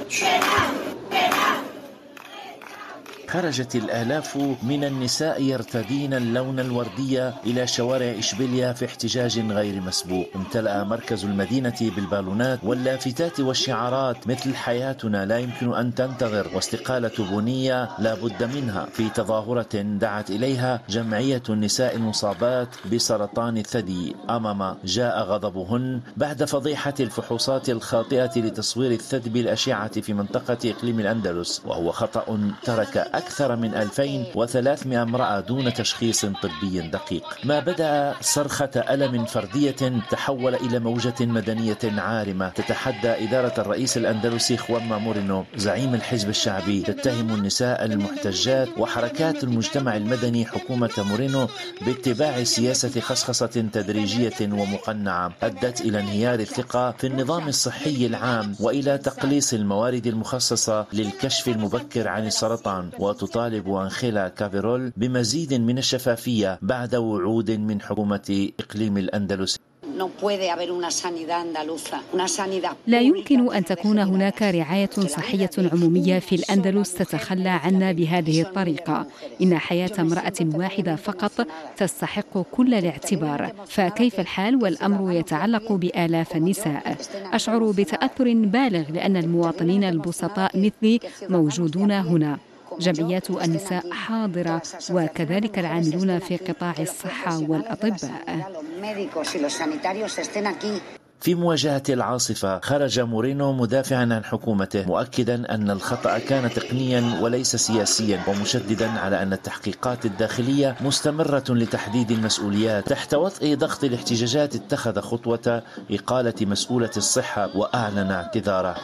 خرجت الآلاف من النساء يرتدين اللون الوردي إلى شوارع إشبيليا في احتجاج غير مسبوق. امتلأ مركز المدينة بالبالونات واللافتات والشعارات مثل حياتنا لا يمكن أن تنتظر واستقالة بنية لا بد منها، في تظاهرة دعت إليها جمعية النساء المصابات بسرطان الثدي. أمام جاء غضبهن بعد فضيحة الفحوصات الخاطئة لتصوير الثدي بالأشعة في منطقة إقليم الأندلس، وهو خطأ ترك أكثر من 2300 امرأة دون تشخيص طبي دقيق. ما بدأ صرخة ألم فردية تحول إلى موجة مدنية عارمة تتحدى إدارة الرئيس الأندلسي خوان مورينو زعيم الحزب الشعبي، تتهم النساء المحتجات وحركات المجتمع المدني حكومة مورينو باتباع سياسة خصخصة تدريجية ومقنعة أدت إلى انهيار الثقة في النظام الصحي العام وإلى تقليص الموارد المخصصة للكشف المبكر عن السرطان. وتطالب أنخيلا كافيرول بمزيد من الشفافية بعد وعود من حكومة إقليم الأندلس. لا يمكن أن تكون هناك رعاية صحية عمومية في الأندلس تتخلى عنا بهذه الطريقة. إن حياة امرأة واحدة فقط تستحق كل الاعتبار، فكيف الحال والأمر يتعلق بآلاف النساء؟ أشعر بتأثر بالغ لأن المواطنين البسطاء مثلي موجودون هنا. جمعيات النساء حاضرة وكذلك العاملون في قطاع الصحة والأطباء. في مواجهة العاصفة خرج مورينو مدافعا عن حكومته، مؤكدا أن الخطأ كان تقنيا وليس سياسيا، ومشددا على أن التحقيقات الداخلية مستمرة لتحديد المسؤوليات. تحت وطئ ضغط الاحتجاجات اتخذ خطوة إقالة مسؤولة الصحة وأعلن اعتذاره.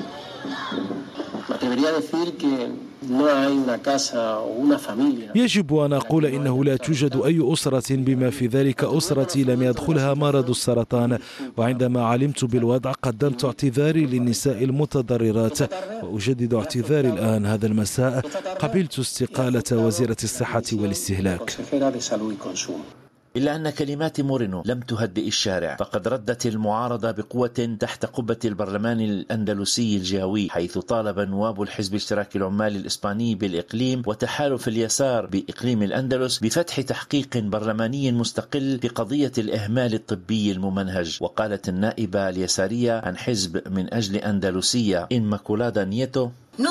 يجب أن أقول إنه لا توجد أي أسرة بما في ذلك أسرتي لم يدخلها مرض السرطان، وعندما علمت بالوضع قدمت اعتذاري للنساء المتضررات وأجدد اعتذاري الآن. هذا المساء قبلت استقالة وزيرة الصحة والاستهلاك. إلا أن كلمات مورينو لم تهدئ الشارع، فقد ردت المعارضة بقوة تحت قبة البرلمان الأندلسي الجهوي، حيث طالب نواب الحزب الاشتراكي العمالي الإسباني بالإقليم وتحالف اليسار بإقليم الأندلس بفتح تحقيق برلماني مستقل في قضية الإهمال الطبي الممنهج. وقالت النائبة اليسارية عن حزب من أجل أندلسية إنماكولادا نيتو: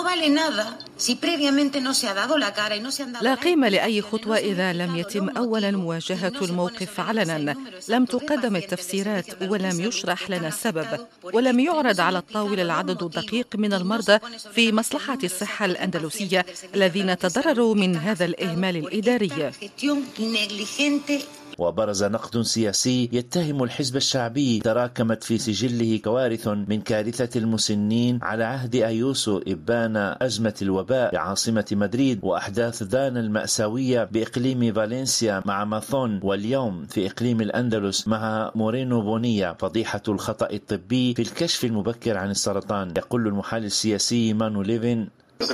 لا قيمة لأي خطوة إذا لم يتم أولا مواجهة الموقف علنا، لم تقدم التفسيرات ولم يشرح لنا السبب، ولم يعرض على الطاولة العدد الدقيق من المرضى في مصلحة الصحة الأندلسية الذين تضرروا من هذا الإهمال الإداري. وبرز نقد سياسي يتهم الحزب الشعبي تراكمت في سجله كوارث من كارثة المسنين على عهد أيوسو إبان أزمة الوباء بعاصمة مدريد، وأحداث دانا المأساوية بإقليم فالنسيا مع ماثون، واليوم في إقليم الأندلس مع مورينو بونية فضيحة الخطأ الطبي في الكشف المبكر عن السرطان. يقول المحلل السياسي مانو ليفين: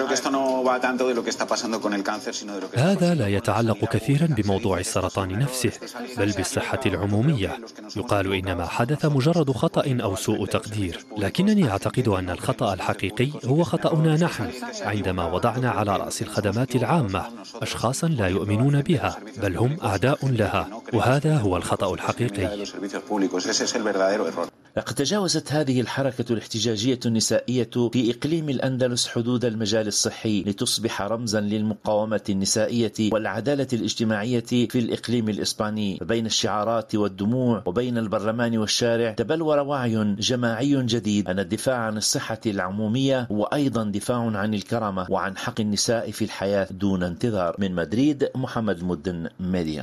هذا لا يتعلق كثيرا بموضوع السرطان نفسه، بل بالصحة العمومية. يقال إن ما حدث مجرد خطأ أو سوء تقدير، لكنني أعتقد أن الخطأ الحقيقي هو خطأنا نحن عندما وضعنا على رأس الخدمات العامة أشخاصا لا يؤمنون بها، بل هم أعداء لها، وهذا هو الخطأ الحقيقي. لقد تجاوزت هذه الحركة الاحتجاجية النسائية في إقليم الأندلس حدود المجال الصحي لتصبح رمزا للمقاومة النسائية والعدالة الاجتماعية في الإقليم الإسباني. بين الشعارات والدموع وبين البرلمان والشارع تبلور وعي جماعي جديد أن الدفاع عن الصحة العمومية هو أيضا دفاع عن الكرامة وعن حق النساء في الحياة دون انتظار. من مدريد، محمد مدن، ميديا.